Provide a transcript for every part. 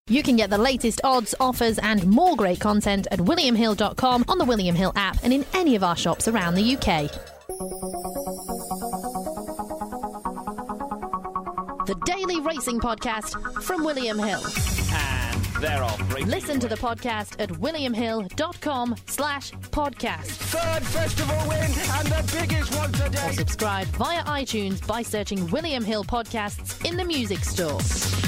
You can get the latest odds, offers and more great content at williamhill.com, on the William Hill app and in any of our shops around the UK. The Daily Racing Podcast from William Hill. And they're off. Listen to the podcast at williamhill.com/podcast. Third festival win and the biggest one today. Or subscribe via iTunes by searching William Hill Podcasts in the music store.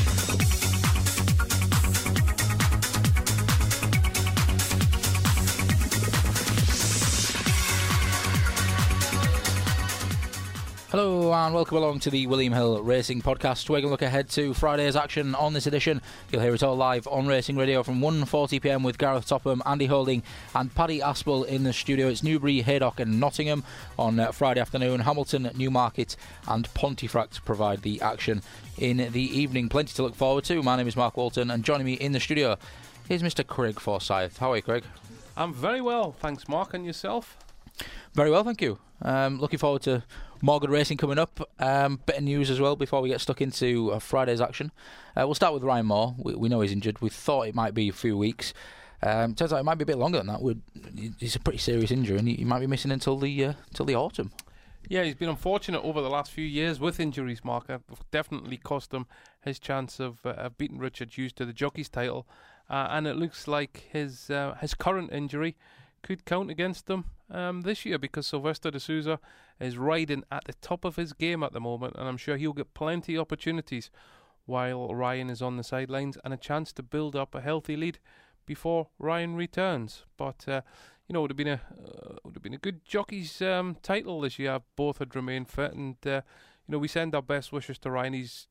Hello and welcome along to the William Hill Racing Podcast. We're going to look ahead to Friday's action on this edition. You'll hear it all live on Racing Radio from 1:40pm with Gareth Topham, Andy Holding and Paddy Aspel in the studio. It's Newbury, Haydock and Nottingham on Friday afternoon. Hamilton, Newmarket and Pontefract provide the action in the evening. Plenty to look forward to. My name is Mark Walton and joining me in the studio is Mr. Craig Forsyth. How are you, Craig? I'm very well, thanks Mark, and yourself? Very well, thank you. Looking forward to more good racing coming up. Bit of news as well before we get stuck into Friday's action. We'll start with Ryan Moore. We know he's injured. We thought it might be a few weeks. Turns out it might be a bit longer than that. It's a pretty serious injury and he might be missing until the autumn. Yeah, he's been unfortunate over the last few years with injuries, Mark. Definitely cost him his chance of beating Richard Hughes to the jockey's title. And it looks like his current injury could count against him this year, because Sylvester de Sousa is riding at the top of his game at the moment, and I'm sure he'll get plenty of opportunities while Ryan is on the sidelines and a chance to build up a healthy lead before Ryan returns. But it would have been a good jockey's title this year. Both had remained fit, and we send our best wishes to Ryan. He's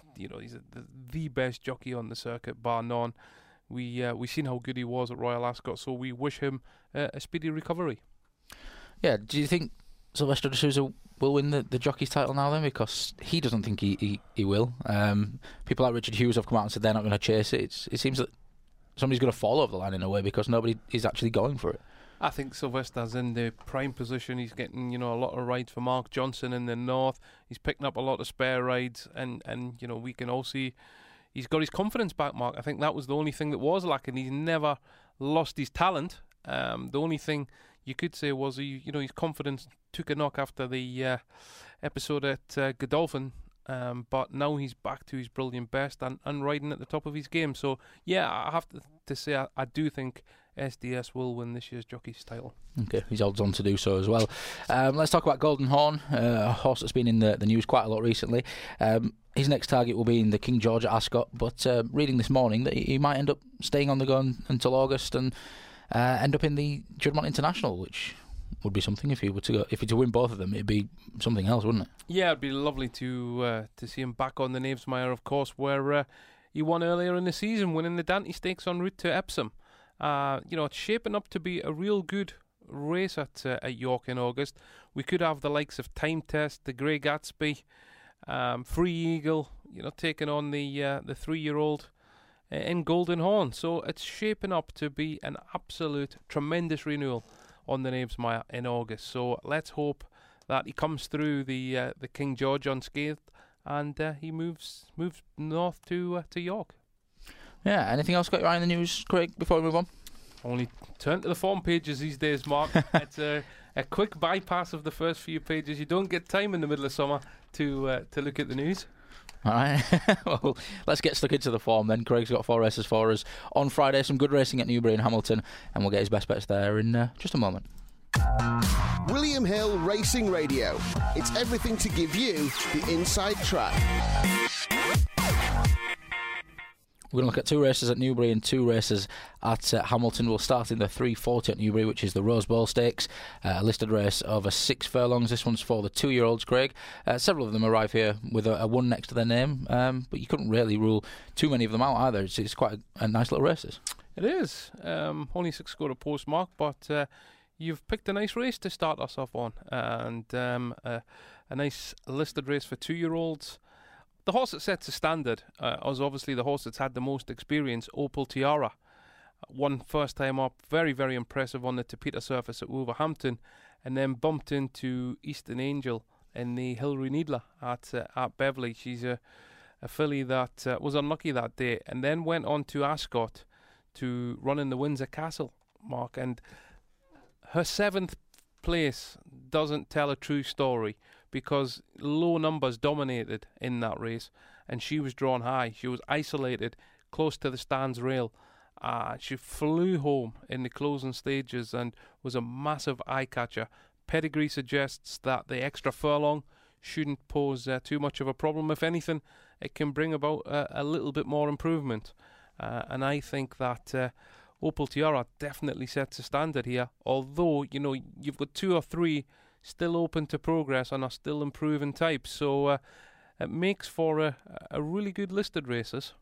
the best jockey on the circuit, bar none. We seen how good he was at Royal Ascot, so we wish him a speedy recovery. Yeah, do you think Sylvester de Sousa will win the jockey's title now then? Because he doesn't think he will. People like Richard Hughes have come out and said they're not going to chase it. It seems that somebody's going to fall over the line in a way because nobody is actually going for it. I think Sylvester's in the prime position. He's getting a lot of rides for Mark Johnson in the north. He's picking up a lot of spare rides, and we can all see he's got his confidence back, Mark. I think that was the only thing that was lacking. He's never lost his talent. The only thing you could say was his confidence took a knock after the episode at Godolphin, but now he's back to his brilliant best and riding at the top of his game. So yeah, I have to say I do think SDS will win this year's jockey's title. Okay, he's odds on to do so as well. Let's talk about Golden Horn, a horse that's been in the news quite a lot recently. His next target will be in the King George at Ascot, but reading this morning that he might end up staying on the go until August and end up in the Juddmonte International, which would be something if he were to win both of them. It'd be something else, wouldn't it? Yeah, it'd be lovely to see him back on the Knavesmire, of course, where he won earlier in the season, winning the Dante Stakes en route to Epsom. It's shaping up to be a real good race at York in August. We could have the likes of Time Test, the Grey Gatsby, Free Eagle, taking on the 3-year-old in Golden Horn. So it's shaping up to be an absolute tremendous renewal on the Knavesmire in August. So let's hope that he comes through the King George unscathed and he moves north to York. Yeah, anything else got your eye in the news, Craig, before we move on? Only turn to the form pages these days, Mark. It's a quick bypass of the first few pages. You don't get time in the middle of summer to look at the news. All right. Well, let's get stuck into the form then. Craig's got 4 races for us on Friday. Some good racing at Newbury and Hamilton, and we'll get his best bets there in just a moment. William Hill Racing Radio. It's everything to give you the inside track. We're going to look at 2 races at Newbury and 2 races at Hamilton. We'll start in the 340 at Newbury, which is the Rose Bowl Stakes, a listed race over 6 furlongs. This one's for the 2-year-olds, Craig. Several of them arrive here with a 1 next to their name, but you couldn't really rule too many of them out either. It's quite a nice little races. It is. Only 6 go to post, Mark, but you've picked a nice race to start us off on, and a nice listed race for 2-year-olds. The horse that sets the standard is obviously the horse that's had the most experience, Opal Tiara. Won first time up, very, very impressive on the Tapeta surface at Wolverhampton, and then bumped into Eastern Angel in the Hilary Needler at Beverley. She's a a filly that was unlucky that day, and then went on to Ascot to run in the Windsor Castle, Mark. And her 7th place doesn't tell a true story, because low numbers dominated in that race, and she was drawn high. She was isolated close to the stands rail. She flew home in the closing stages and was a massive eye catcher. Pedigree suggests that the extra furlong shouldn't pose too much of a problem. If anything, it can bring about a little bit more improvement. And I think that Opal Tiara definitely sets a standard here. Although, you know, you've got 2 or 3 still open to progress and are still improving types. So it makes for a really good listed races.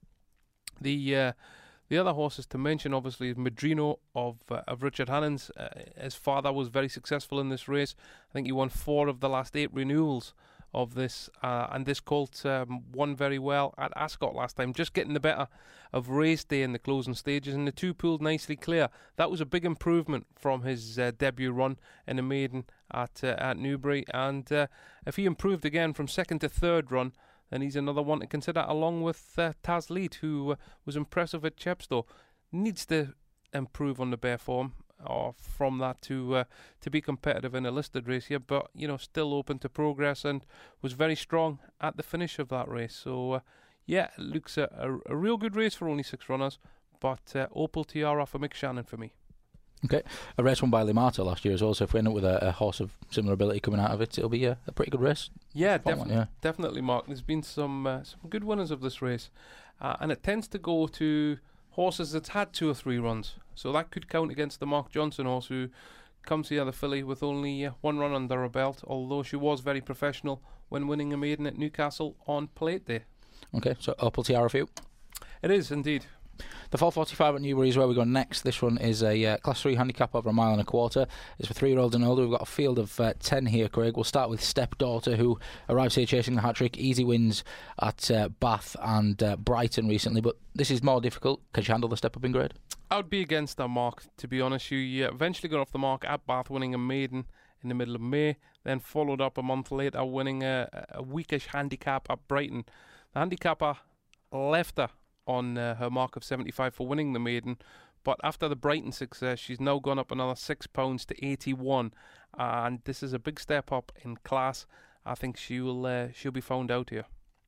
The other horses to mention, obviously, is Madrino of Richard Hannon's. His father was very successful in this race. I think he won 4 of the last 8 renewals of this, and this colt won very well at Ascot last time, just getting the better of race day in the closing stages, and the 2 pulled nicely clear. That was a big improvement from his debut run in a maiden at Newbury, and if he improved again from 2nd to 3rd run, then he's another one to consider, along with Taz Lead, who was impressive at Chepstow. Needs to improve on the bare form, or from that to be competitive in a listed race here, but you know, still open to progress, and was very strong at the finish of that race. So yeah, it looks a real good race for only 6 runners, but Opal Tiara for Mick Shannon for me. Okay, a race won by Limato last year as well, so if we end up with a horse of similar ability coming out of it, it'll be a pretty good race. Yeah, definitely, Mark. There's been some good winners of this race, and it tends to go to horses that's had 2 or 3 runs, so that could count against the Mark Johnson horse, who comes here, the filly, with only 1 run under her belt, although she was very professional when winning a maiden at Newcastle on Plate Day. Okay, so Opal Tiara for you? It is indeed. The 4:45 at Newbury is where we go next. This one is a Class 3 handicap over 1.25 miles. It's for 3-year-olds and older. We've got a field of 10 here, Craig. We'll start with Stepdaughter, who arrives here chasing the hat-trick. Easy wins at Bath and Brighton recently, but this is more difficult. Can she handle the step up in grade? I would be against her, Mark, to be honest. She eventually got off the mark at Bath, winning a maiden in the middle of May, then followed up a month later, winning a weakish handicap at Brighton. The handicapper left her on her mark of 75 for winning the maiden, but after the Brighton success, she's now gone up another £6 to 81, and this is a big step up in class. I think she'll be found out here.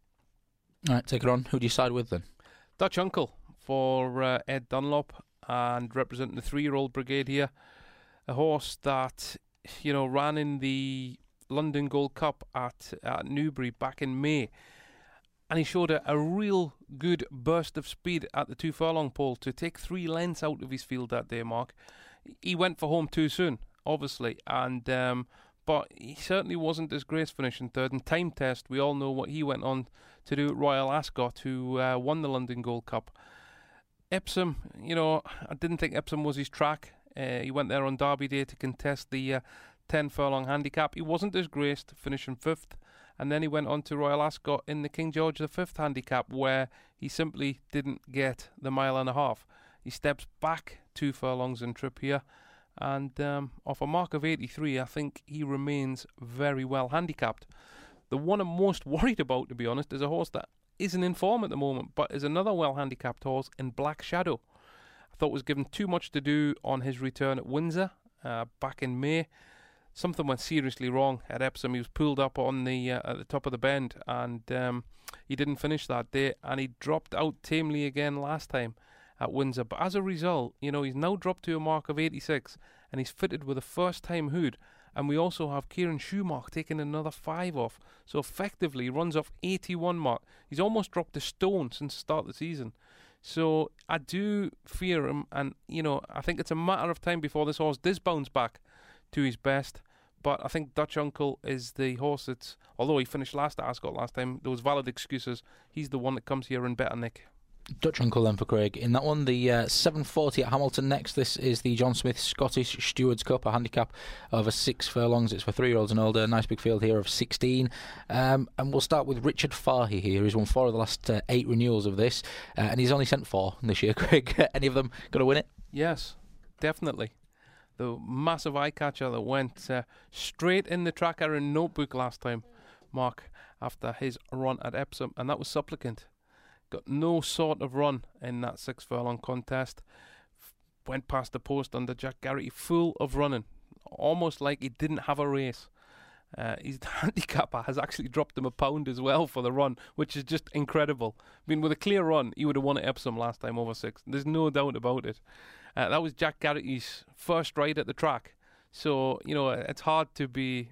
All right, take her on. Who do you side with then? Dutch Uncle for Ed Dunlop, and representing the 3-year-old brigade here. A horse that, you know, ran in the London Gold Cup at Newbury back in May, and he showed a real good burst of speed at the 2 furlong pole to take 3 lengths out of his field that day, Mark. He went for home too soon, obviously, and but he certainly wasn't disgraced finishing 3rd. In time test, we all know what he went on to do at Royal Ascot, who won the London Gold Cup. Epsom, you know, I didn't think Epsom was his track. He went there on Derby Day to contest the 10 furlong handicap. He wasn't disgraced, finishing 5th. And then he went on to Royal Ascot in the King George V handicap, where he simply didn't get the 1.5 miles. He steps back 2 furlongs in trip here, and off a mark of 83, I think he remains very well handicapped. The one I'm most worried about, to be honest, is a horse that isn't in form at the moment, but is another well handicapped horse in Black Shadow. I thought was given too much to do on his return at Windsor back in May. Something went seriously wrong at Epsom. He was pulled up on the at the top of the bend, and he didn't finish that day, and he dropped out tamely again last time at Windsor. But as a result, you know, he's now dropped to a mark of 86, and he's fitted with a first-time hood. And we also have Kieran Schumacher taking another 5 off. So effectively, he runs off 81 mark. He's almost dropped a stone since the start of the season. So I do fear him, and, you know, I think it's a matter of time before this horse does bounce back to his best. But I think Dutch Uncle is the horse that's, although he finished last at Ascot last time, there was valid excuses, he's the one that comes here in better nick. Dutch Uncle then for Craig. In that one, the 7:40 at Hamilton next. This is the John Smith Scottish Stewards Cup, a handicap over 6 furlongs. It's for 3-year-olds and older. Nice big field here of 16. And we'll start with Richard Fahey here. He's won 4 of the last 8 renewals of this, and he's only sent 4 this year, Craig. Any of them going to win it? Yes, definitely. The massive eye catcher that went straight in the tracker in Notebook last time, Mark. after his run at Epsom, and that was Supplicant. Got no sort of run in that 6 furlong contest. Went past the post under Jack Garrity, full of running, almost like he didn't have a race. His handicapper has actually dropped him a pound as well for the run, which is just incredible. I mean, with a clear run, he would have won at Epsom last time over 6. There's no doubt about it. That was Jack Garrity's first ride at the track. So, it's hard to be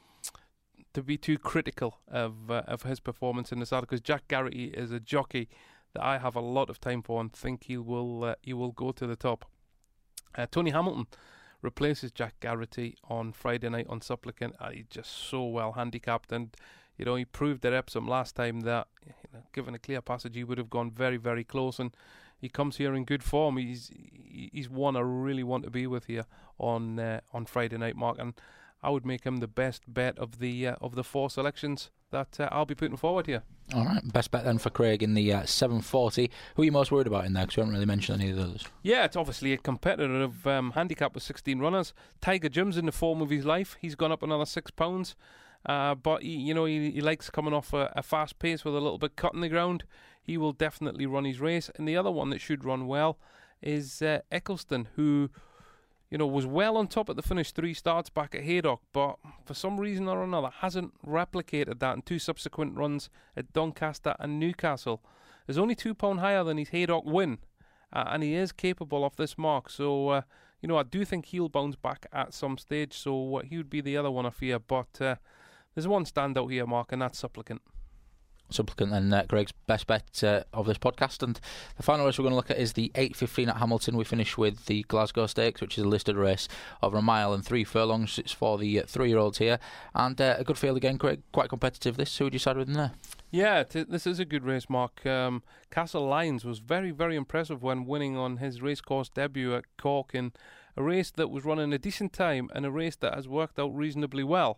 too critical of his performance in the saddle, because Jack Garrity is a jockey that I have a lot of time for and think he will go to the top. Tony Hamilton replaces Jack Garrity on Friday night on Supplicant. He's just so well handicapped, and he proved at Epsom last time that given a clear passage he would have gone very, very close, and he comes here in good form. He's one I really want to be with here on Friday night, Mark, and I would make him the best bet of the 4 selections that I'll be putting forward here. All right, best bet then for Craig in the 740. Who are you most worried about in there? Because we haven't really mentioned any of the others. Yeah, it's obviously a competitive handicap with 16 runners. Tiger Jim's in the form of his life. He's gone up another £6. But he likes coming off a fast pace with a little bit cut in the ground. He will definitely run his race. And the other one that should run well is Eccleston, who was well on top at the finish 3 starts back at Haydock, but for some reason or another hasn't replicated that in 2 subsequent runs at Doncaster and Newcastle. Is only £2 higher than his Haydock win, and he is capable of this mark. So, I do think he'll bounce back at some stage, so he would be the other one I fear. But there's one standout here, Mark, and that's Supplicant. Supplicant then, Greg's best bet of this podcast. And the final race we're going to look at is the 8:15 at Hamilton. We finish with the Glasgow Stakes, which is a listed race over 1 mile and 3 furlongs. It's for the 3-year-olds here, and a good field again, Craig. Quite competitive this. Who would you side with in there? Yeah, this is a good race, Mark. Castle Lyons was very, very impressive when winning on his racecourse debut at Cork in a race that was running a decent time and a race that has worked out reasonably well.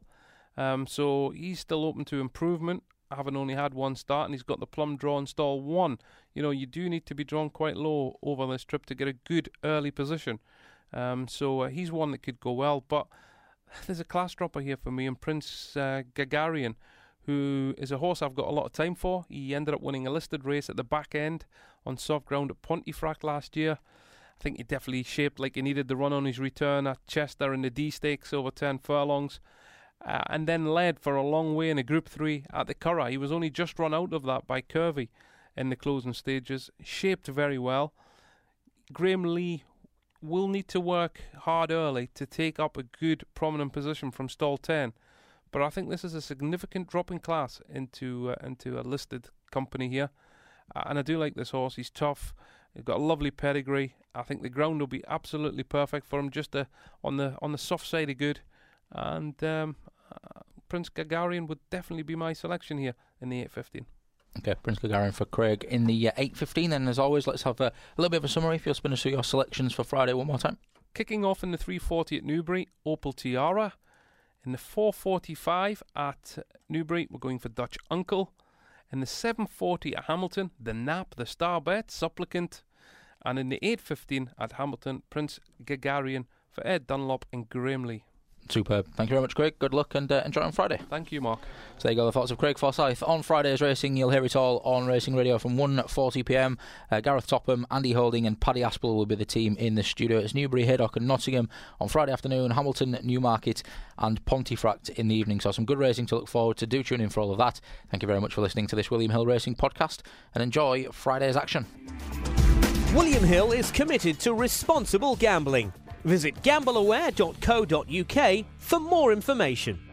So he's still open to improvement, having only had 1 start, and he's got the plum draw in stall 1. You do need to be drawn quite low over this trip to get a good early position. So he's one that could go well, but there's a class dropper here for me, and Prince Gagarian, who is a horse I've got a lot of time for. He ended up winning a listed race at the back end on soft ground at Pontefract last year. I think he definitely shaped like he needed the run on his return at Chester in the D Stakes over 10 furlongs. And then led for a long way in a Group 3 at the Curragh. He was only just run out of that by Kirby in the closing stages. Shaped very well. Graham Lee will need to work hard early to take up a good prominent position from stall 10. But I think this is a significant drop in class into a listed company here. And I do like this horse. He's tough. He's got a lovely pedigree. I think the ground will be absolutely perfect for him, just on the soft side of good. And Prince Gagarian would definitely be my selection here in the 8:15. Okay, Prince Gagarian for Craig in the 8:15. Then, as always, let's have a little bit of a summary if you'll spin us through your selections for Friday one more time. Kicking off in the 3:40 at Newbury, Opal Tiara. In the 4:45 at Newbury, we're going for Dutch Uncle. In the 7:40 at Hamilton, the Nap, the Star Bet, Supplicant. And in the 8:15 at Hamilton, Prince Gagarian for Ed Dunlop and Graham Lee. Superb. Thank you very much, Craig. Good luck and enjoy on Friday. Thank you, Mark. So there you go, the thoughts of Craig Forsyth on Friday's racing. You'll hear it all on Racing Radio from 1:40pm. Gareth Topham, Andy Holding and Paddy Aspel will be the team in the studio. It's Newbury, Haydock and Nottingham on Friday afternoon, Hamilton, Newmarket and Pontefract in the evening. So some good racing to look forward to. Do tune in for all of that. Thank you very much for listening to this William Hill Racing podcast and enjoy Friday's action. William Hill is committed to responsible gambling. Visit gambleaware.co.uk for more information.